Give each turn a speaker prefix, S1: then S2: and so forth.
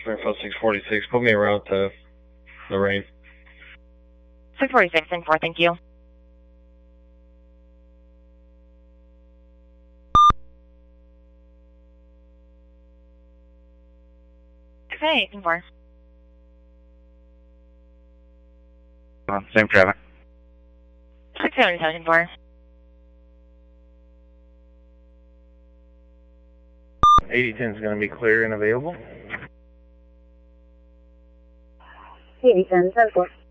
S1: Springfield 646. Put me around to Lorraine.
S2: 646, and 4, thank you. Okay, 4.
S3: Same traffic.
S2: 677, 4.
S3: 8010 is going to be clear and available.
S4: 8010, 4.